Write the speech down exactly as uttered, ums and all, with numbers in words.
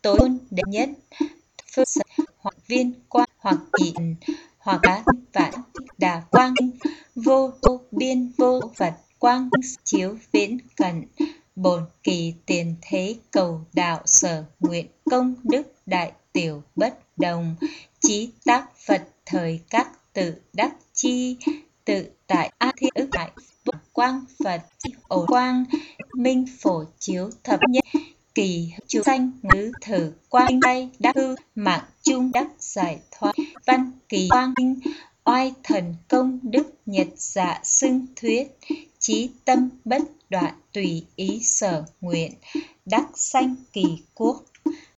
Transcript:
tối tôn đệ nhất, phương sở hoặc viên quang hoặc nhị hoặc bá vạn đà quang, vô vô biên vô vật quang chiếu viễn cận, bổn kỳ tiền thế cầu đạo sở nguyện công đức đại tiểu bất đồng, chí tác Phật thời các tự đắc chi, tự tại a thi ức đại quang Phật ổ quang minh phổ chiếu thập nhất, kỳ chú sanh ngữ thử quang tay đắc hư mạng trung đắc giải thoát, văn kỳ quang minh oai thần công đức nhật dạ xưng thuyết, chí tâm bất đoạn tùy ý sở nguyện, đắc sanh kỳ quốc